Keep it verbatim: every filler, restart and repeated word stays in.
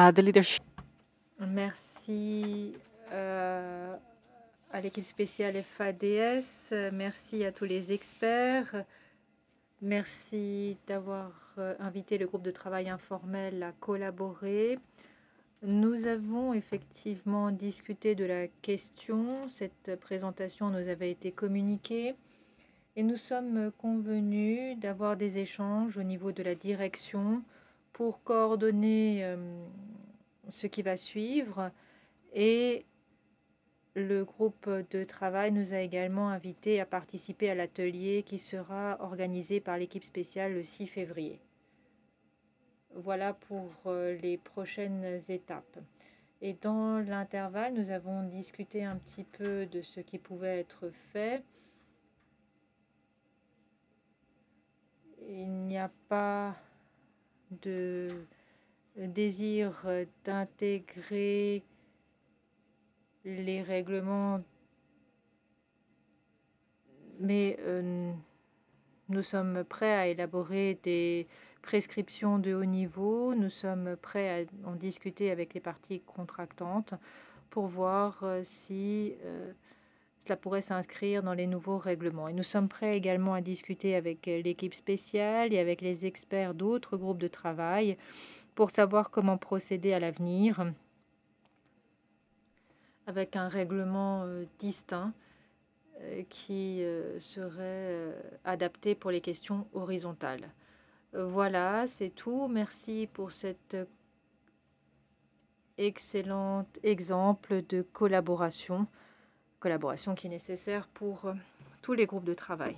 uh, the leadership. Merci euh, à l'équipe spéciale F A D S, merci à tous les experts, merci d'avoir euh, invité le groupe de travail informel à collaborer. Nous avons effectivement discuté de la question, cette présentation nous avait été communiquée et nous sommes convenus d'avoir des échanges au niveau de la direction pour coordonner euh, ce qui va suivre. Et le groupe de travail nous a également invités à participer à l'atelier qui sera organisé par l'équipe spéciale le six février. Voilà pour les prochaines étapes. Et dans l'intervalle, nous avons discuté un petit peu de ce qui pouvait être fait. Il n'y a pas de désir d'intégrer les règlements, mais euh, nous sommes prêts à élaborer des prescriptions de haut niveau. Nous sommes prêts à en discuter avec les parties contractantes pour voir si euh, cela pourrait s'inscrire dans les nouveaux règlements. Et nous sommes prêts également à discuter avec l'équipe spéciale et avec les experts d'autres groupes de travail pour savoir comment procéder à l'avenir avec un règlement euh, distinct euh, qui euh, serait euh, adapté pour les questions horizontales. Euh, voilà, c'est tout. Merci pour cet excellent exemple de collaboration, collaboration qui est nécessaire pour euh, tous les groupes de travail.